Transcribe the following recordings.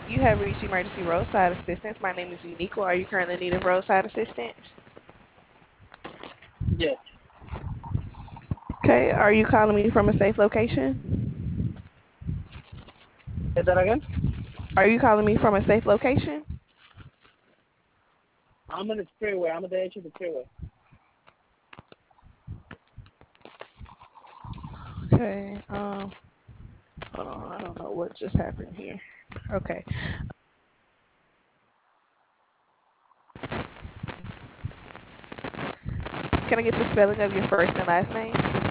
You have reached emergency roadside assistance. My name is Uniqua. Are you currently in need of roadside assistance? Yes. Okay. Are you calling me from a safe location? Say that again? Are you calling me from a safe location? I'm in the freeway. I'm at the edge of the freeway. Okay. Hold on. I don't know what just happened here. Okay. Can I get the spelling of your first and last name?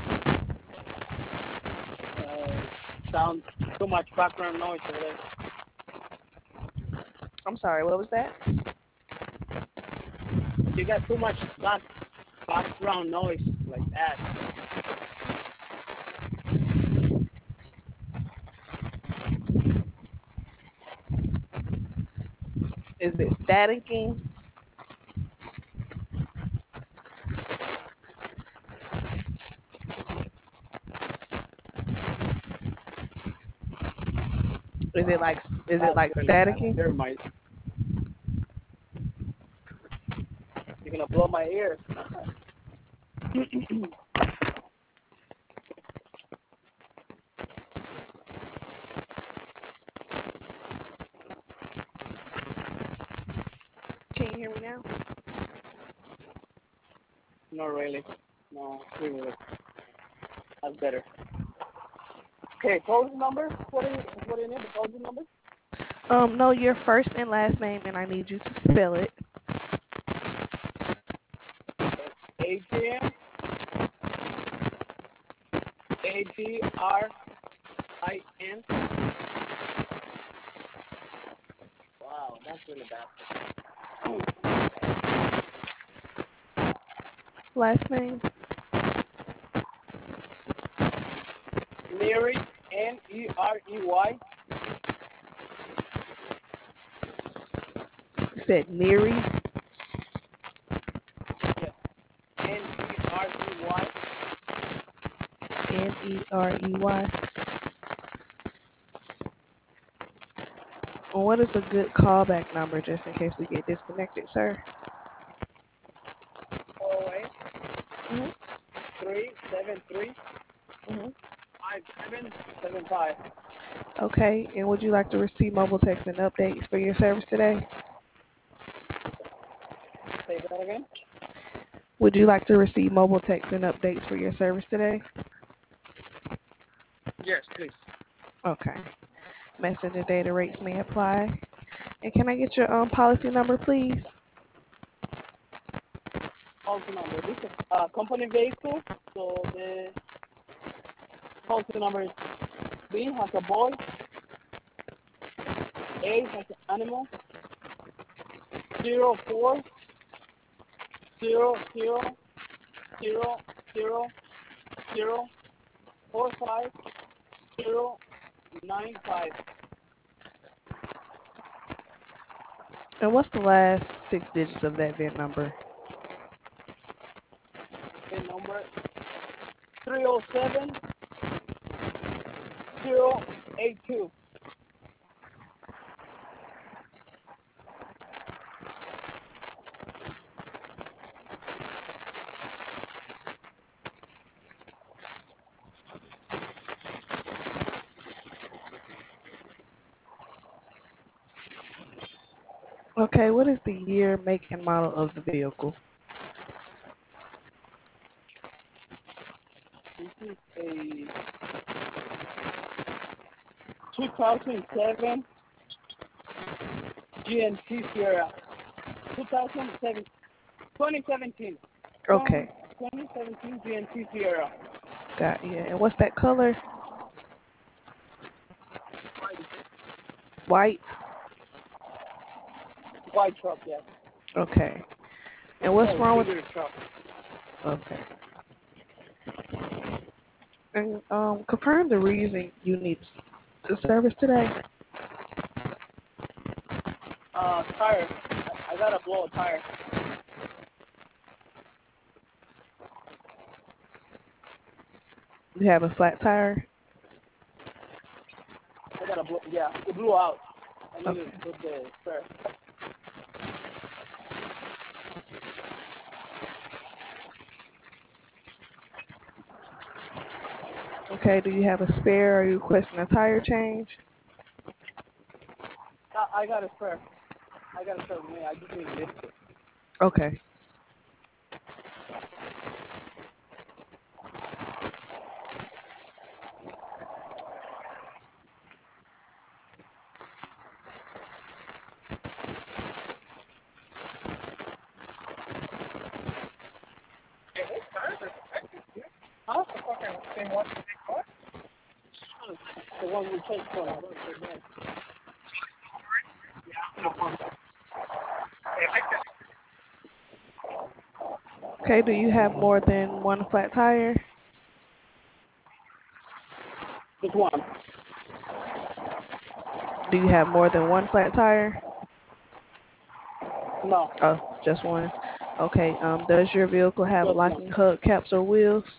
Sounds too much background noise over there. I'm sorry. What was that? You got too much background noise like that. Is it staticking? Is it Wow. like is it That's like really bad. staticking? You're gonna blow my ear. Can you hear me now? Not really. No, really. That's better. Okay, policy number. What do you need? The policy number? No, your first and last name, and I need you to spell it. ATM ADRIN. Wow, that's really bad. Last name. Nerey, Nerey. You said Neary. Yes. Nerey. Nerey. Well, what is a good callback number just in case we get disconnected, sir? 08 hmm 373 hmm 5775. Okay, and would you like to receive mobile text and updates for your service today? Say that again? Would you like to receive mobile text and updates for your service today? Yes, please. Okay. Messenger data rates may apply. And can I get your policy number, please? Policy number. This is a company vehicle, so the policy number is B has a boy, A has an animal, 04 0 0 0 0 45 0 9 5. And what's the last six digits of that VIN number? The number 307 082. Okay, what is the year, make, and model of the vehicle? This is a 2007 GMC Sierra. 2007, 2017. Okay, 2017 GMC Sierra. got you. And what's that color? White, White? white truck, yes. Okay. And It's what's a wrong with... bigger truck. Okay. And confirm the reason you need the service today. Tire. I gotta blow a tire. You have a flat tire? I gotta blow, yeah, it blew out. I need to put the spare. Okay, do you have a spare? Or are you requesting a tire change? I got a spare. I got a spare with me. I just need to lift it. Okay. Huh? The one we changed for. Okay, do you have more than one flat tire? Just one. Do you have more than one flat tire? No, Oh, just one. Okay, does your vehicle have just one. locking hubcaps or wheels?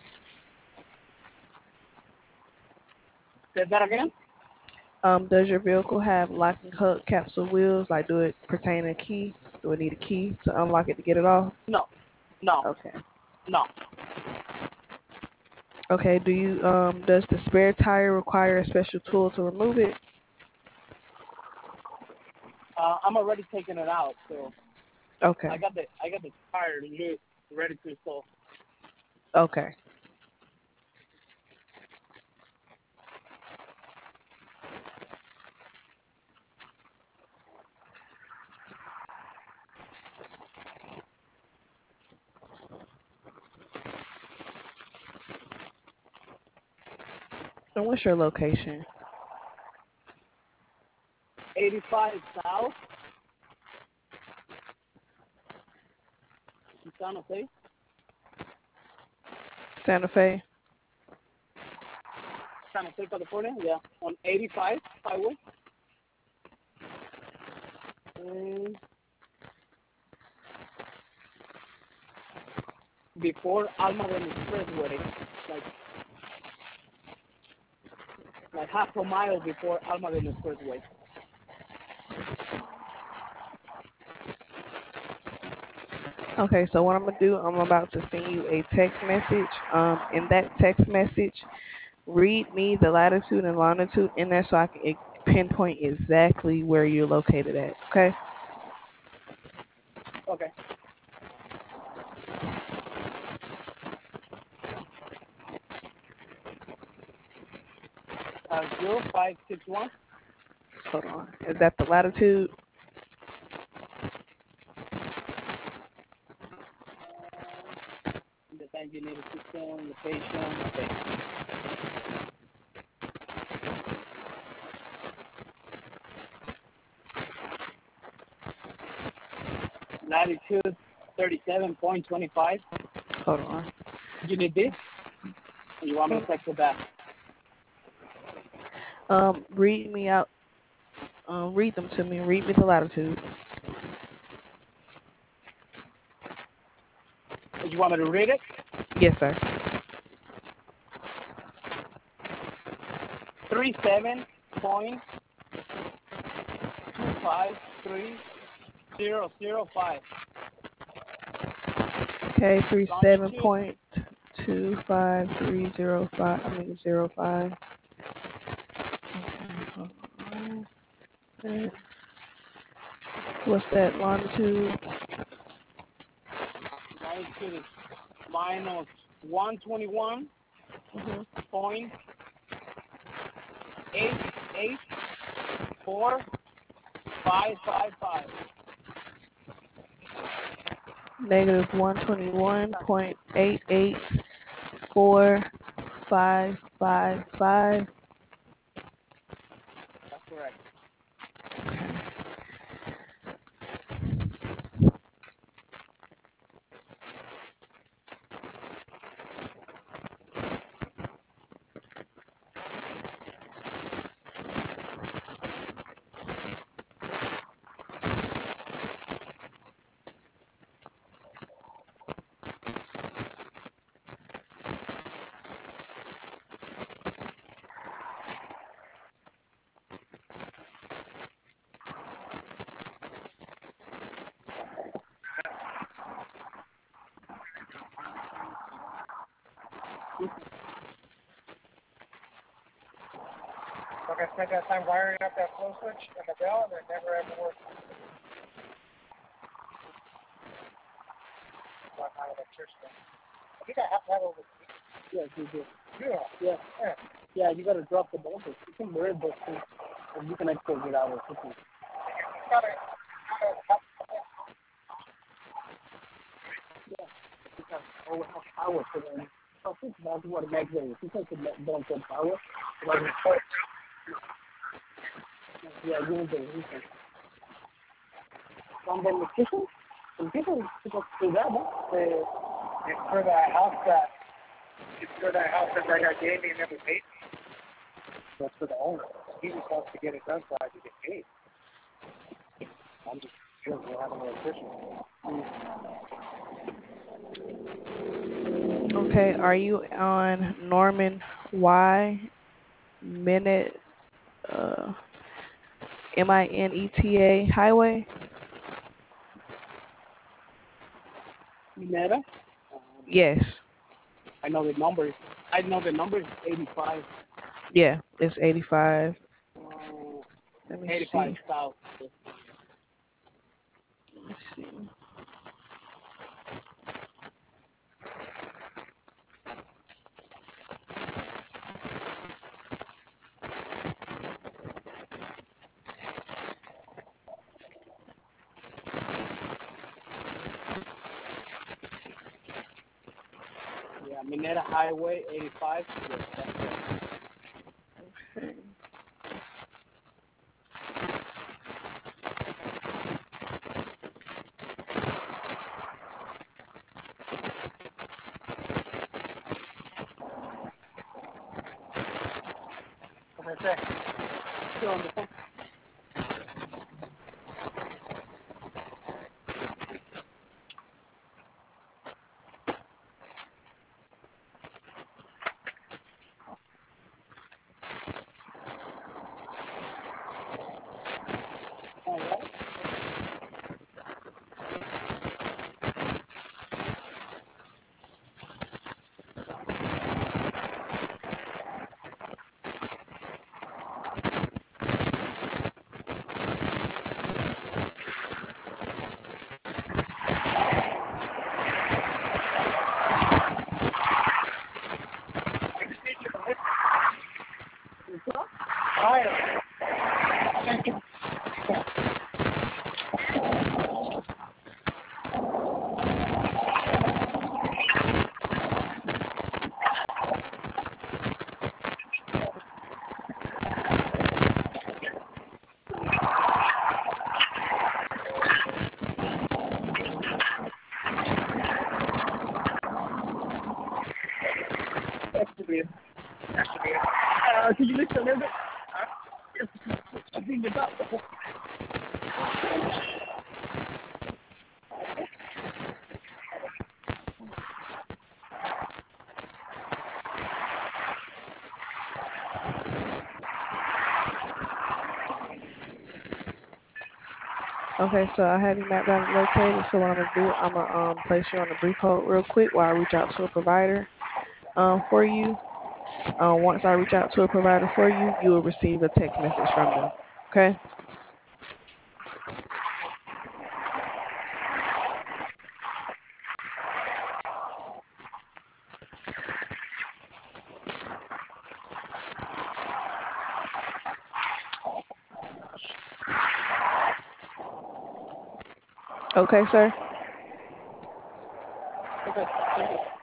Say that again? Does your vehicle have locking hubcaps or wheels? Like, do it pertain to a key? Do it need a key to unlock it to get it off? No, no, Okay. no. Okay, does the spare tire require a special tool to remove it? I'm already taking it out, so Okay. I got the tire loose, ready to install. Okay. And what's your location? 85 South in San Jose, Santa Fe? San Jose, California. Yeah, on 85 highway. And before Almaden Expressway, like half a mile before Almaden Expressway. Okay, so what I'm gonna do, I'm about to send you a text message. In that text message, read me the latitude and longitude in there so I can pinpoint exactly where you're located at. Okay. Okay. 0561. Hold on. Is that the latitude? The engineer system, location. Okay. Latitude 37.25. Hold on. You need this? Or you want me to text it back? Read me out. Read them to me. Read me the latitude. You want me to read it? Yes, sir. 37.2530005. Okay, Longitude 37.25305. I mean 05. Okay. What's that longitude? is minus 121.8845. Mhm. Negative 121.884555. That's correct. Like I spent that time wiring up that flow switch and the bell, and it never ever worked. Like my electrician. I think I have to have over. Yes, you do. Yeah. Yeah. Yeah. Yeah, you gotta drop the voltage. You can burn those things, and you can export it out of the system. You gotta have, yeah, because always have power for them. So I think that's what it makes it. You take the don't get power. Like yeah, you need the reason. From the electrician, some people do that, no? It's for the house that that guy gave me and never paid me. That's for the owner. He just wants to get it done so I can get paid. I'm just sure we'll have an electrician. Okay, are you on Norman Y Minute Mineta Highway? Meta? Yes. I know the number. I know the number is 85. Yeah, it's 85. Let me 85 see. south. Let me see. Yeah, Mineta Highway 85. Yes, that's Okay. what I say. Still on the phone. All right. Hi. Thank you. That's the bit. Could you lift a little bit? I think it's up. Okay, so I have you mapped out and located. So what I'm gonna do, I'm gonna place you on a brief hold real quick while I reach out to a provider for you. Once I reach out to a provider for you, you will receive a text message from them. Okay. Okay, sir. Okay. Thank you.